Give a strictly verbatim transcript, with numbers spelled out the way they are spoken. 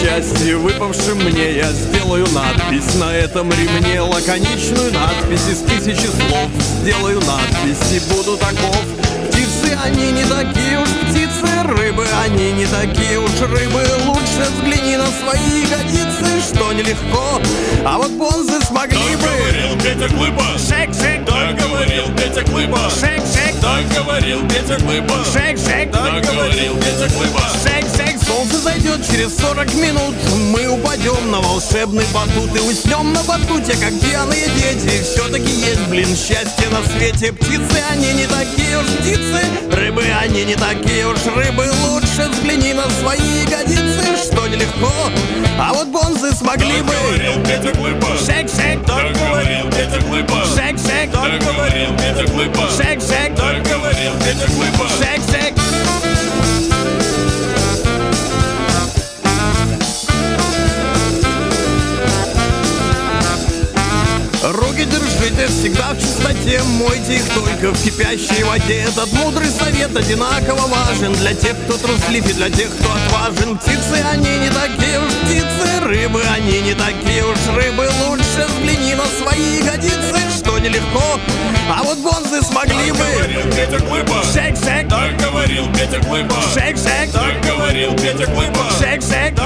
счастье, выпавшем мне, я сделаю надпись на этом ремне, лаконичную надпись из тысячи слов. Сделаю надпись и буду таков. Птицы, они не такие уж птицы, рыбы, они не такие уж рыбы. Лучше взгляни на свои ягодицы, что нелегко, а вот бонзы смогли бы. Так говорил Петя Глыба. Шейк, шейк, Так говорил Петя Глыба. шейк, шейк, Так говорил Петя Глыба. шейк, шейк, Так говорил Петя Глыба. шейк, шейк. Солнце зайдет через сорок минут, мы упадем на волшебный батут и уснем на батуте, как пьяные дети. Все-таки есть, блин, счастье на свете. Птицы, они не такие уж птицы, рыбы, они не такие уж рыбы. Лучше взгляни на свои ягодицы, что нелегко, а вот бонзы смогли Так бы. говорил Петя Глыба. Шейк, шейк, Так говорил Петя Глыба. шейк, шейк, Так говорил Петя Глыба. шейк, шейк, Так говорил Петя Глыба. шейк, шейк. Руки держите всегда в чистоте, мойте их только в кипящей воде. Этот мудрый совет одинаково важен для тех, кто труслив, и для тех, кто отважен. Птицы, они не такие уж птицы, рыбы, они не такие уж рыбы. Лучше взгляни на свои ягодицы, что нелегко, а вот бонзы смогли Так бы. говорил Петя Глыба. Шейк, шейк, Так говорил Петя Глыба. шейк, шейк, Так говорил Петя Глыба. шейк, шейк,